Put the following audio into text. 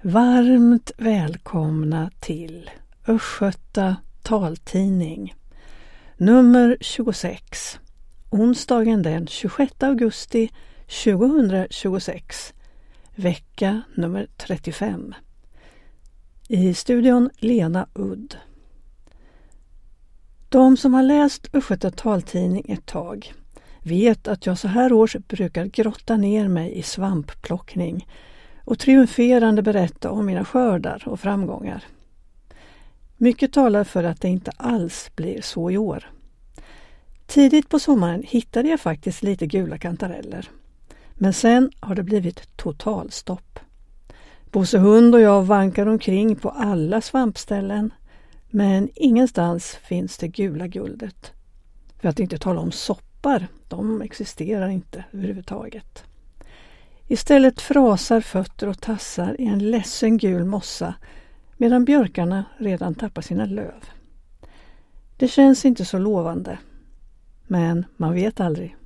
Varmt välkomna till Östgöta taltidning, nummer 26, onsdagen den 26 augusti 2026, vecka nummer 35. I studion Lena Udd. De som har läst Östgöta taltidning ett tag vet att jag så här års brukar grotta ner mig i svampplockning och triumferande berätta om mina skördar och framgångar. Mycket talar för att det inte alls blir så i år. Tidigt på sommaren hittade jag faktiskt lite gula kantareller. Men sen har det blivit totalstopp. Bosse hund och jag vankar omkring på alla svampställen, men ingenstans finns det gula guldet. För att inte tala om soppar, de existerar inte överhuvudtaget. Istället frasar fötter och tassar i en ledsen gul mossa medan björkarna redan tappar sina löv. Det känns inte så lovande, men man vet aldrig.